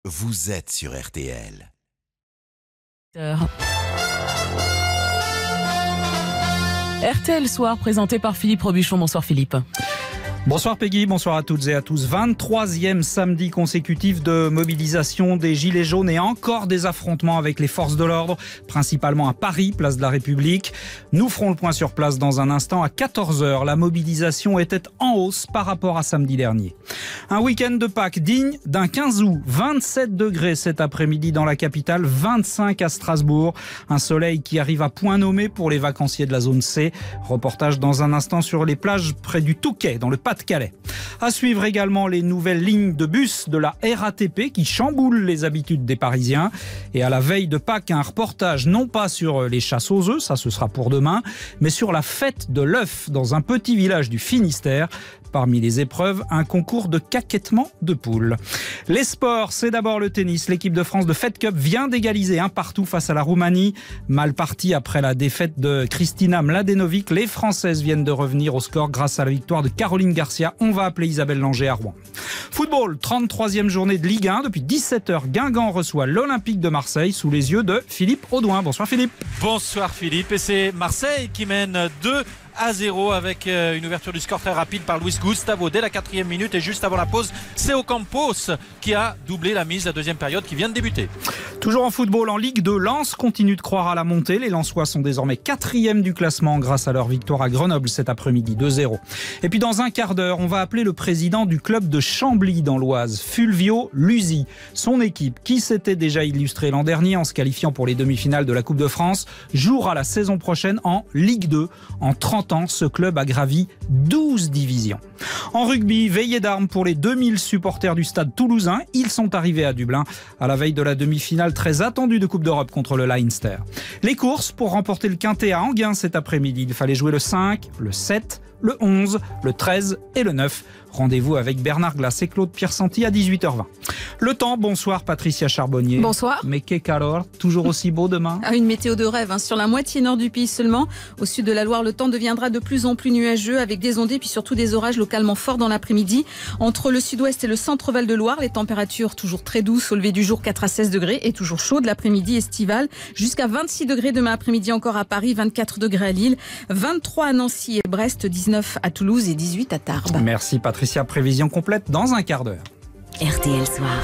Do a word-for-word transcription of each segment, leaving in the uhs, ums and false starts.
vous êtes sur R T L. R T L Soir, présenté par Philippe Robuchon. Bonsoir Philippe. Bonsoir Peggy, bonsoir à toutes et à tous. vingt-troisième samedi consécutif de mobilisation des Gilets jaunes et encore des affrontements avec les forces de l'ordre, principalement à Paris, place de la République. Nous ferons le point sur place dans un instant. À quatorze heures, la mobilisation était en hausse par rapport à samedi dernier. Un week-end de Pâques digne d'un quinze août. vingt-sept degrés cet après-midi dans la capitale, vingt-cinq à Strasbourg. Un soleil qui arrive à point nommé pour les vacanciers de la zone C. Reportage dans un instant sur les plages près du Touquet, dans le Pas-de-Calais. À suivre également les nouvelles lignes de bus de la R A T P qui chamboulent les habitudes des Parisiens. Et à la veille de Pâques, un reportage non pas sur les chasses aux œufs, ça ce sera pour demain, mais sur la fête de l'œuf dans un petit village du Finistère. Parmi les épreuves, un concours de caquettement de poules. Les sports, c'est d'abord le tennis. L'équipe de France de Fed Cup vient d'égaliser un partout face à la Roumanie. Mal parti après la défaite de Kristina Mladenovic, les Françaises viennent de revenir au score grâce à la victoire de Caroline Garcia. On va appeler Isabelle Langer à Rouen. Football, trente-troisième journée de Ligue un. Depuis dix-sept heures, Guingamp reçoit l'Olympique de Marseille sous les yeux de Philippe Audouin. Bonsoir Philippe. Bonsoir Philippe. Et c'est Marseille qui mène deux à zéro avec une ouverture du score très rapide par Luis Gustavo dès la quatrième minute, et juste avant la pause, c'est Ocampos qui a doublé la mise, la deuxième période qui vient de débuter. Toujours en football, en Ligue deux, Lens continue de croire à la montée. Les Lensois sont désormais quatrième du classement grâce à leur victoire à Grenoble cet après-midi, deux zéro. Et puis dans un quart d'heure, on va appeler le président du club de Chambly dans l'Oise, Fulvio Luzi. Son équipe, qui s'était déjà illustrée l'an dernier en se qualifiant pour les demi-finales de la Coupe de France, jouera la saison prochaine en Ligue deux. En trente ans, ce club a gravi douze divisions. En rugby, veillée d'armes pour les deux mille supporters du stade toulousain. Ils sont arrivés à Dublin à la veille de la demi-finale très attendue de Coupe d'Europe contre le Leinster. Les courses pour remporter le Quintet à Enghien cet après-midi. Il fallait jouer le cinq, le sept, le onze, le treize et le neuf. Rendez-vous avec Bernard Glass et Claude Piersanti à dix-huit heures vingt. Le temps, bonsoir Patricia Charbonnier. Bonsoir. Mais que calor, toujours aussi beau demain. Ah, une météo de rêve hein, sur la moitié nord du pays seulement. Au sud de la Loire, le temps deviendra de plus en plus nuageux avec des ondées puis surtout des orages localement forts dans l'après-midi. Entre le sud-ouest et le centre-val de Loire, les températures toujours très douces au lever du jour, quatre à seize degrés, et toujours chaudes l'après-midi estivale. Jusqu'à vingt-six degrés demain après-midi encore à Paris, vingt-quatre degrés à Lille, vingt-trois à Nancy et Brest, dix-neuf à Toulouse et dix-huit à Tarbes. Merci Patricia, prévision complète dans un quart d'heure. R T L Soir.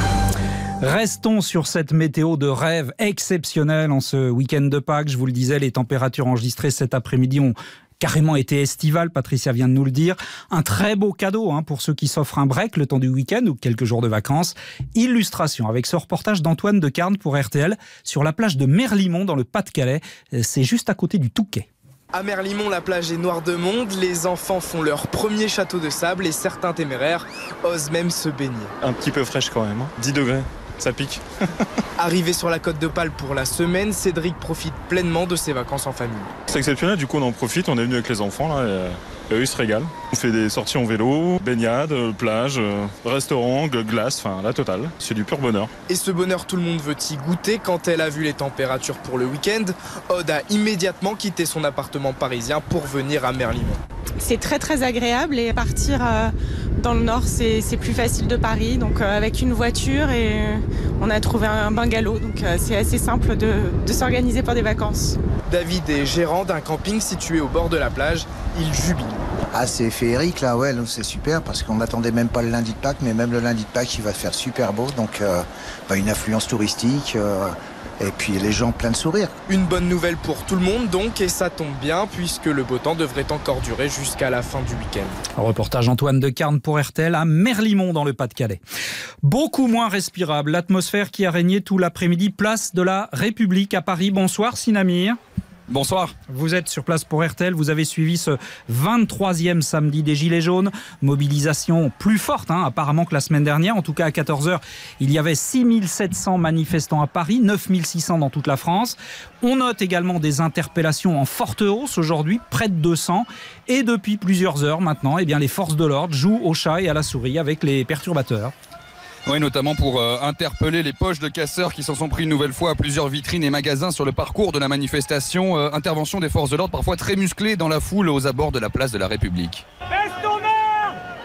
Restons sur cette météo de rêve exceptionnelle en ce week-end de Pâques. Je vous le disais, les températures enregistrées cet après-midi ont carrément été estivales, Patricia vient de nous le dire. Un très beau cadeau hein, pour ceux qui s'offrent un break le temps du week-end ou quelques jours de vacances. Illustration avec ce reportage d'Antoine de Carne pour R T L sur la plage de Merlimont dans le Pas-de-Calais. C'est juste à côté du Touquet. À Merlimont, la plage est noire de monde, les enfants font leur premier château de sable et certains téméraires osent même se baigner. Un petit peu fraîche quand même, hein. dix degrés, ça pique. Arrivé sur la Côte d'Opale pour la semaine, Cédric profite pleinement de ses vacances en famille. C'est exceptionnel, du coup on en profite, on est venu avec les enfants là, et, et eux ils se régalent. On fait des sorties en vélo, baignade, plage, restaurant, glace, enfin la totale. C'est du pur bonheur. Et ce bonheur, tout le monde veut y goûter. Quand elle a vu les températures pour le week-end, Aude a immédiatement quitté son appartement parisien pour venir à Merlimont. C'est très très agréable et partir euh, dans le nord c'est, c'est plus facile de Paris, donc euh, avec une voiture, et euh, on a trouvé un bungalow, donc euh, c'est assez simple de, de s'organiser pour des vacances. David est gérant d'un camping situé au bord de la plage, il jubile. Ah, c'est féerique là, ouais, c'est super parce qu'on n'attendait même pas le lundi de Pâques, mais même le lundi de Pâques il va faire super beau, donc euh, bah, une affluence touristique. Euh, Et puis les gens pleins de sourires. Une bonne nouvelle pour tout le monde donc, et ça tombe bien puisque le beau temps devrait encore durer jusqu'à la fin du week-end. Un reportage Antoine de Carne pour R T L à Merlimont dans le Pas-de-Calais. Beaucoup moins respirable, l'atmosphère qui a régné tout l'après-midi, place de la République à Paris. Bonsoir Sinamir. Bonsoir. Vous êtes sur place pour R T L, vous avez suivi ce vingt-troisième samedi des Gilets jaunes. Mobilisation plus forte hein, apparemment que la semaine dernière. En tout cas à quatorze heures, il y avait six mille sept cents manifestants à Paris, neuf mille six cents dans toute la France. On note également des interpellations en forte hausse aujourd'hui, près de deux cents. Et depuis plusieurs heures maintenant, eh bien, les forces de l'ordre jouent au chat et à la souris avec les perturbateurs. Oui, notamment pour euh, interpeller les poches de casseurs qui s'en sont pris une nouvelle fois à plusieurs vitrines et magasins sur le parcours de la manifestation. Euh, intervention des forces de l'ordre parfois très musclées dans la foule aux abords de la place de la République. Baisse ton arme !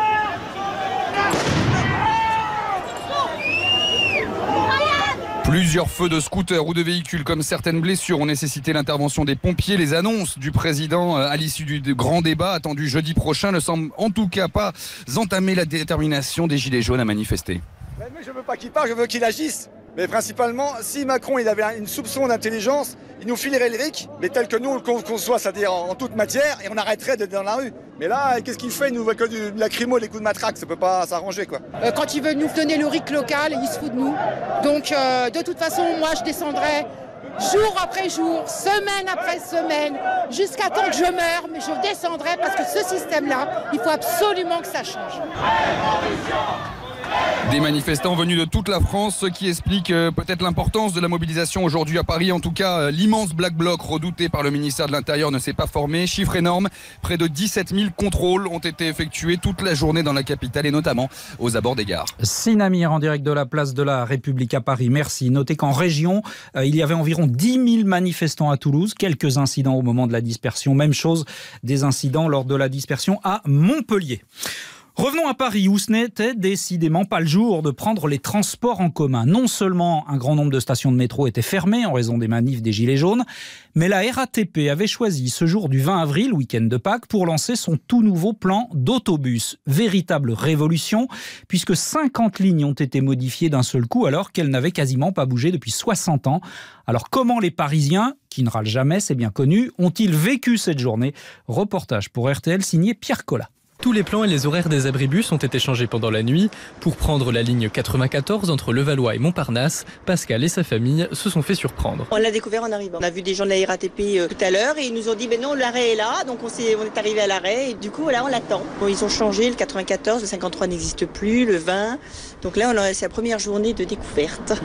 Baisse ton arme ! Plusieurs feux de scooter ou de véhicules comme certaines blessures ont nécessité l'intervention des pompiers. Les annonces du président à l'issue du grand débat attendu jeudi prochain ne semblent en tout cas pas entamer la détermination des Gilets jaunes à manifester. Mais je ne veux pas qu'il parte, je veux qu'il agisse. Mais principalement, si Macron il avait une soupçon d'intelligence, il nous filerait le R I C, mais tel que nous on le conçoit, c'est-à-dire en toute matière, et on arrêterait d'être dans la rue. Mais là, qu'est-ce qu'il fait? Il nous voit que du, de la lacrymo, des coups de matraque, ça peut pas s'arranger quoi. Euh, quand il veut nous donner le R I C local, il se fout de nous. Donc euh, de toute façon, moi je descendrai jour après jour, semaine après semaine, jusqu'à temps que je meure, mais je descendrai parce que ce système-là, il faut absolument que ça change. Des manifestants venus de toute la France, ce qui explique euh, peut-être l'importance de la mobilisation aujourd'hui à Paris. En tout cas, euh, l'immense Black Bloc redouté par le ministère de l'Intérieur ne s'est pas formé. Chiffre énorme, près de dix-sept mille contrôles ont été effectués toute la journée dans la capitale et notamment aux abords des gares. Sinamir en direct de la place de la République à Paris. Merci. Notez qu'en région, euh, il y avait environ dix mille manifestants à Toulouse. Quelques incidents au moment de la dispersion. Même chose, des incidents lors de la dispersion à Montpellier. Revenons à Paris où ce n'était décidément pas le jour de prendre les transports en commun. Non seulement un grand nombre de stations de métro étaient fermées en raison des manifs des Gilets jaunes, mais la R A T P avait choisi ce jour du vingt avril, week-end de Pâques, pour lancer son tout nouveau plan d'autobus. Véritable révolution, puisque cinquante lignes ont été modifiées d'un seul coup alors qu'elles n'avaient quasiment pas bougé depuis soixante ans. Alors comment les Parisiens, qui ne râlent jamais, c'est bien connu, ont-ils vécu cette journée? Reportage pour R T L signé Pierre Collat. Tous les plans et les horaires des abribus ont été changés pendant la nuit. Pour prendre la ligne quatre-vingt-quatorze entre Levallois et Montparnasse, Pascal et sa famille se sont fait surprendre. On l'a découvert en arrivant. On a vu des gens de la R A T P euh, tout à l'heure et ils nous ont dit ben non, l'arrêt est là, donc on, est, on est arrivé à l'arrêt et du coup là on l'attend. Bon, ils ont changé, le quatre-vingt-quatorze, le cinquante-trois n'existe plus, le vingt. Donc là on a, c'est la première journée de découverte.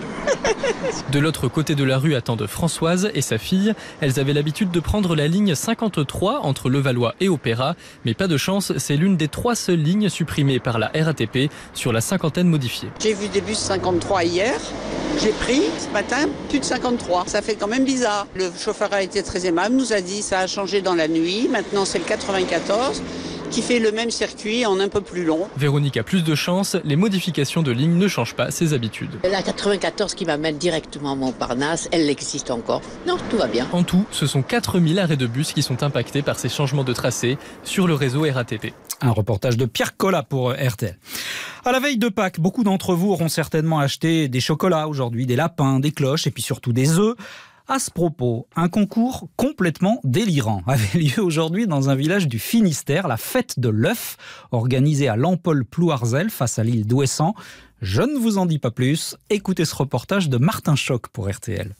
De l'autre côté de la rue attendent Françoise et sa fille. Elles avaient l'habitude de prendre la ligne cinquante-trois entre Levallois et Opéra, mais pas de chance, c'est l'une des trois seules lignes supprimées par la R A T P sur la cinquantaine modifiée. J'ai vu des bus cinquante-trois hier, j'ai pris ce matin plus de cinquante-trois. Ça fait quand même bizarre. Le chauffeur a été très aimable, nous a dit ça a changé dans la nuit, maintenant c'est le quatre-vingt-quatorze qui fait le même circuit en un peu plus long. Véronique a plus de chance, les modifications de ligne ne changent pas ses habitudes. La quatre-vingt-quatorze qui m'amène directement à Montparnasse, elle existe encore. Non, tout va bien. En tout, ce sont quatre mille arrêts de bus qui sont impactés par ces changements de tracé sur le réseau R A T P. Un reportage de Pierre Collat pour R T L. À la veille de Pâques, beaucoup d'entre vous auront certainement acheté des chocolats aujourd'hui, des lapins, des cloches et puis surtout des œufs. À ce propos, un concours complètement délirant avait lieu aujourd'hui dans un village du Finistère, la fête de l'œuf, organisée à Lampol-Plouarzel face à l'île d'Ouessant. Je ne vous en dis pas plus, écoutez ce reportage de Martin Choc pour R T L.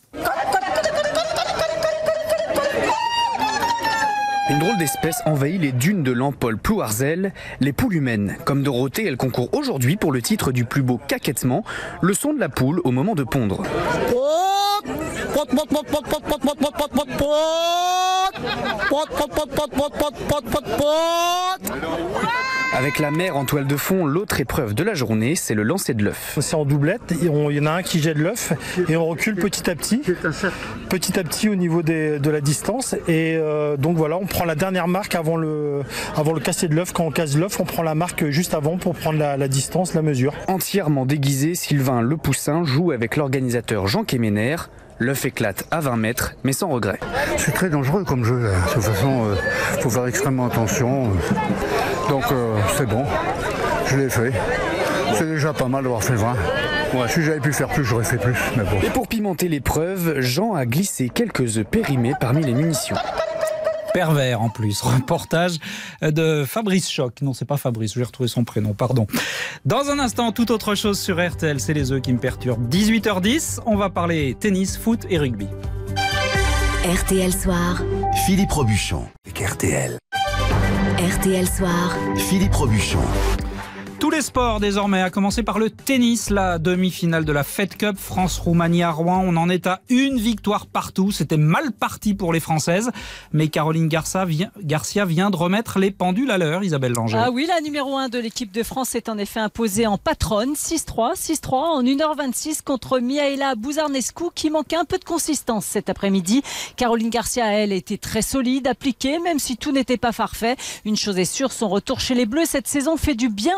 Une drôle d'espèce envahit les dunes de Lampol-Plouarzel. Les poules humaines. Comme Dorothée, elle concourt aujourd'hui pour le titre du plus beau caquettement, le son de la poule au moment de pondre. Avec la mère en toile de fond, l'autre épreuve de la journée, c'est le lancer de l'œuf. C'est en doublette, il y en a un qui jette l'œuf et on recule petit à petit, petit à petit au niveau des, de la distance. Et euh, donc voilà, on prend la dernière marque avant le, avant le casser de l'œuf. Quand on casse l'œuf, on prend la marque juste avant pour prendre la, la distance, la mesure. Entièrement déguisé, Sylvain Le Poussin joue avec l'organisateur Jean Kemener. L'œuf éclate à vingt mètres, mais sans regret. C'est très dangereux comme jeu. De toute façon, il euh, faut faire extrêmement attention. Donc euh, c'est bon, je l'ai fait. C'est déjà pas mal d'avoir fait vingt. Ouais, si j'avais pu faire plus, j'aurais fait plus. Mais bon. Et pour pimenter l'épreuve, Jean a glissé quelques œufs périmés parmi les munitions. Pervers en plus. Reportage de Fabrice Choc. Non, c'est pas Fabrice, j'ai retrouvé son prénom, pardon. Dans un instant, toute autre chose sur R T L, c'est les œufs qui me perturbent. dix-huit heures dix, on va parler tennis, foot et rugby. R T L Soir. Philippe Robuchon avec R T L. R T L Soir. Philippe Robuchon. Tous les sports désormais, à commencer par le tennis, la demi-finale de la Fed Cup, France-Roumanie à Rouen. On en est à une victoire partout. C'était mal parti pour les Françaises. Mais Caroline Garcia vient, Garcia vient de remettre les pendules à l'heure, Isabelle Langer. Ah oui, la numéro un de l'équipe de France est en effet imposée en patronne. six trois, six trois en une heure vingt-six contre Mihaela Buzarnescu qui manquait un peu de consistance cet après-midi. Caroline Garcia, elle, était très solide, appliquée, même si tout n'était pas parfait. Une chose est sûre, son retour chez les Bleus cette saison fait du bien au tricolore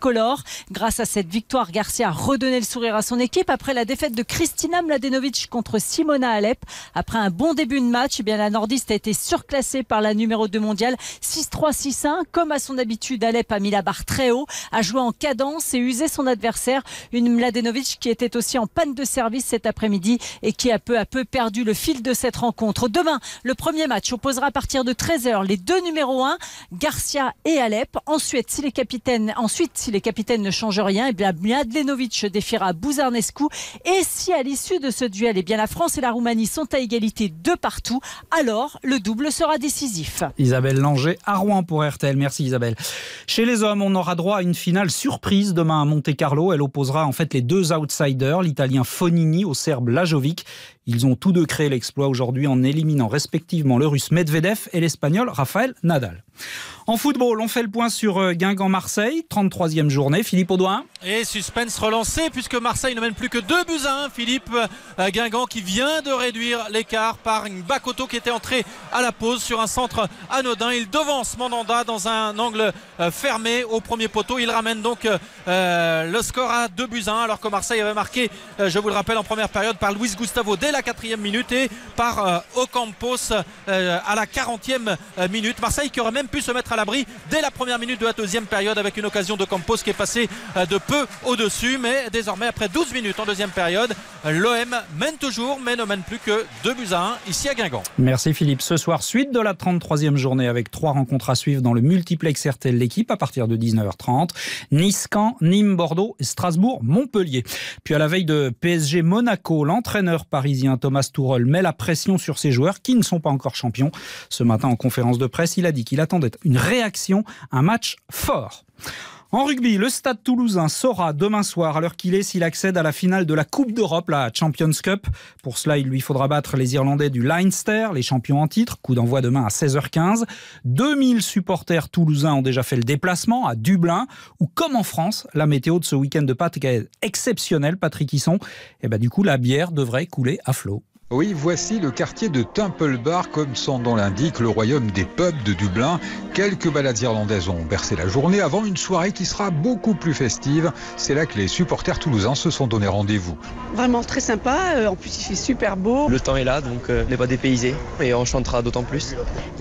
tricolore. Grâce à cette victoire, Garcia a redonné le sourire à son équipe après la défaite de Kristina Mladenovic contre Simona Alep. Après un bon début de match, eh bien, la nordiste a été surclassée par la numéro deux mondiale six trois six un. Comme à son habitude, Alep a mis la barre très haut, a joué en cadence et usé son adversaire. Une Mladenovic qui était aussi en panne de service cet après-midi et qui a peu à peu perdu le fil de cette rencontre. Demain, le premier match opposera à partir de treize heures les deux numéros un, Garcia et Alep. Ensuite, si les capitaines, ensuite, si les capitaines ne changent rien, eh bien, Mladenovic défiera Buzarnescu. Et si à l'issue de ce duel, eh bien, la France et la Roumanie sont à égalité de partout, alors le double sera décisif. Isabelle Langer à Rouen pour R T L. Merci Isabelle. Chez les hommes, on aura droit à une finale surprise demain à Monte-Carlo. Elle opposera en fait les deux outsiders, l'Italien Fonini au Serbe Lajovic. Ils ont tous deux créé l'exploit aujourd'hui en éliminant respectivement le Russe Medvedev et l'Espagnol Rafael Nadal. En football, on fait le point sur Guingamp-Marseille, trente-troisième journée. Philippe Audouin. Et suspense relancé puisque Marseille ne mène plus que deux buts à un. Philippe euh, Guingamp qui vient de réduire l'écart par une Bakoto qui était entré à la pause sur un centre anodin. Il devance Mandanda dans un angle euh, fermé au premier poteau. Il ramène donc euh, le score à deux buts à un alors que Marseille avait marqué, euh, je vous le rappelle, en première période par Luis Gustavo dès la quatrième minute et par euh, Ocampos euh, à la quarantième minute. Marseille qui aurait même pu se mettre à l'abri dès la première minute de la deuxième période avec une occasion de Ocampos qui est passée euh, de peu au-dessus, mais désormais après douze minutes en deuxième période, l'O M mène toujours mais ne mène plus que deux buts à un ici à Guingamp. Merci Philippe. Ce soir, suite de la trente-troisième journée avec trois rencontres à suivre dans le multiplex R T L L'équipe à partir de dix-neuf heures trente. Nice, Caen, Nîmes, Bordeaux, Strasbourg, Montpellier. Puis à la veille de P S G Monaco, l'entraîneur parisien Thomas Tuchel met la pression sur ses joueurs qui ne sont pas encore champions. Ce matin en conférence de presse, il a dit qu'il attendait une réaction, un match fort. En rugby, le Stade Toulousain saura demain soir, à l'heure qu'il est, s'il accède à la finale de la Coupe d'Europe, la Champions Cup. Pour cela, il lui faudra battre les Irlandais du Leinster, les champions en titre. Coup d'envoi demain à seize heures quinze. deux mille supporters toulousains ont déjà fait le déplacement à Dublin, où, comme en France, la météo de ce week-end de Pâques est exceptionnelle, Patrick Hisson. Et ben, du coup, la bière devrait couler à flot. Oui, voici le quartier de Temple Bar, comme son nom l'indique, le royaume des pubs de Dublin. Quelques balades irlandaises ont bercé la journée avant une soirée qui sera beaucoup plus festive. C'est là que les supporters toulousains se sont donné rendez-vous. Vraiment très sympa, en plus il fait super beau. Le temps est là, donc on n'est pas dépaysé et on chantera d'autant plus.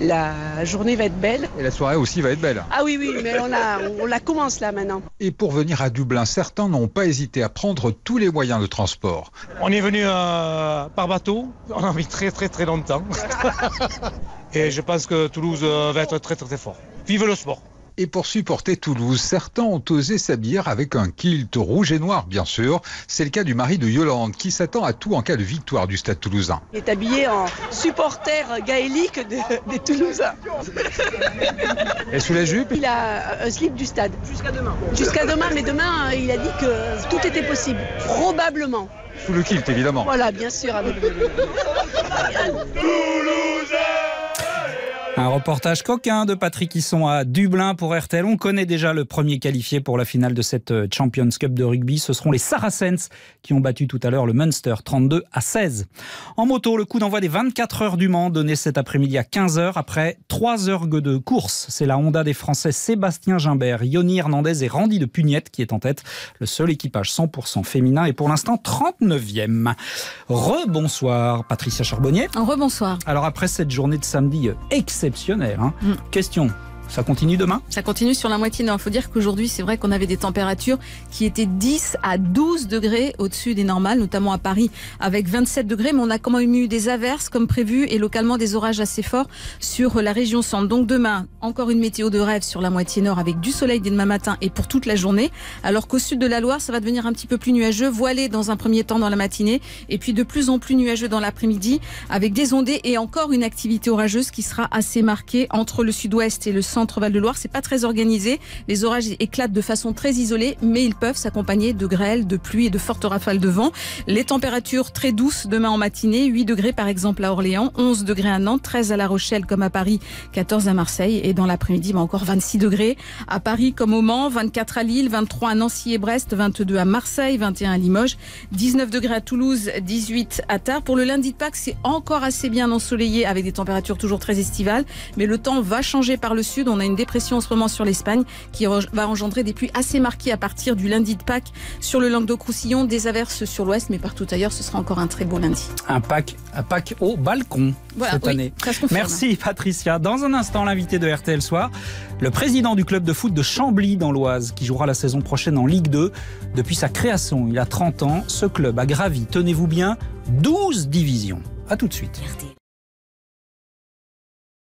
La journée va être belle. Et la soirée aussi va être belle. Ah oui, oui, mais on la, on la commence là maintenant. Et pour venir à Dublin, certains n'ont pas hésité à prendre tous les moyens de transport. On est venu euh, par bateau. On a mis très très très longtemps. Et je pense que Toulouse va être très très très fort. Vive le sport. Et pour supporter Toulouse, certains ont osé s'habiller avec un kilt rouge et noir, bien sûr. C'est le cas du mari de Yolande, qui s'attend à tout en cas de victoire du Stade Toulousain. Il est habillé en supporter gaélique de, des Toulousains. Et sous la jupe ? Il a un slip du Stade. Jusqu'à demain. Jusqu'à demain, mais demain, il a dit que tout était possible. Probablement. Sous le kilt, évidemment. Voilà, bien sûr. Avec... Un reportage coquin de Patrick Hisson à Dublin pour R T L. On connaît déjà le premier qualifié pour la finale de cette Champions Cup de rugby. Ce seront les Saracens qui ont battu tout à l'heure le Munster trente-deux à seize. En moto, le coup d'envoi des vingt-quatre heures du Mans donné cet après-midi à quinze heures après trois heures de course. C'est la Honda des Français Sébastien Gimbert, Yoni Hernandez et Randy de Pugnette qui est en tête. Le seul équipage cent pour cent féminin est pour l'instant trente-neuvième. Rebonsoir Patricia Charbonnier. Rebonsoir. Alors après cette journée de samedi exceptionnelle, Hein. Mm. Question, ça continue demain ? Ça continue sur la moitié nord. Il faut dire qu'aujourd'hui, c'est vrai qu'on avait des températures qui étaient dix à douze degrés au-dessus des normales, notamment à Paris avec vingt-sept degrés. Mais on a quand même eu des averses comme prévu et localement des orages assez forts sur la région centre. Donc demain, encore une météo de rêve sur la moitié nord avec du soleil dès demain matin et pour toute la journée. Alors qu'au sud de la Loire, ça va devenir un petit peu plus nuageux, voilé dans un premier temps dans la matinée et puis de plus en plus nuageux dans l'après-midi avec des ondées et encore une activité orageuse qui sera assez marquée entre le sud-ouest et le centre Val de Loire. C'est pas très organisé. Les orages éclatent de façon très isolée, mais ils peuvent s'accompagner de grêle, de pluie et de fortes rafales de vent. Les températures très douces demain en matinée, huit degrés par exemple à Orléans, onze degrés à Nantes, treize à La Rochelle comme à Paris, quatorze à Marseille et dans l'après-midi bah encore vingt-six degrés à Paris comme au Mans, vingt-quatre à Lille, vingt-trois à Nancy et Brest, vingt-deux à Marseille, vingt et un à Limoges, dix-neuf degrés à Toulouse, dix-huit à Tarbes. Pour le lundi de Pâques, c'est encore assez bien ensoleillé avec des températures toujours très estivales, mais le temps va changer par le sud. On a une dépression en ce moment sur l'Espagne qui va engendrer des pluies assez marquées à partir du lundi de Pâques sur le Languedoc-Roussillon, des averses sur l'ouest, mais partout ailleurs, ce sera encore un très beau lundi. Un Pâques, un Pâques au balcon voilà, cette oui, année. Merci Patricia. Dans un instant, l'invité de R T L Soir, le président du club de foot de Chambly dans l'Oise, qui jouera la saison prochaine en Ligue deux. Depuis sa création, il a trente ans, ce club a gravi, tenez-vous bien, douze divisions. A tout de suite. R T L.